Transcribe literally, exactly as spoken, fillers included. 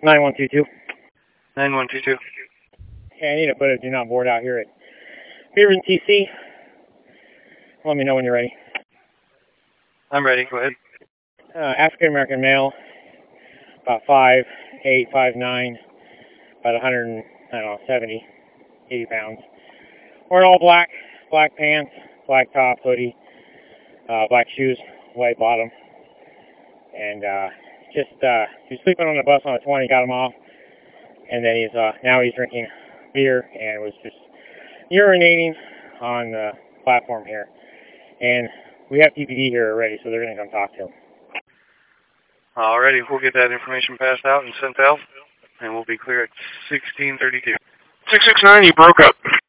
nine one two two. nine one two two. Okay, I need to put a do not board out here at Beaverton T C. Let me know when you're ready. I'm ready. Go ahead. Uh, African American male, about five eight, five nine, about one hundred, I don't know, seventy, eighty pounds. Wearing all black, black pants, black top, hoodie, uh, black shoes, white bottom. And uh, just, uh, he was sleeping on the bus on the twenty, got him off. And then he's, uh, now he's drinking beer and was just urinating on the platform here. And we have T P D here already, so they're going to come talk to him. Alrighty, we'll get that information passed out and sent out, and we'll be clear at sixteen thirty-two. six six nine, you broke up.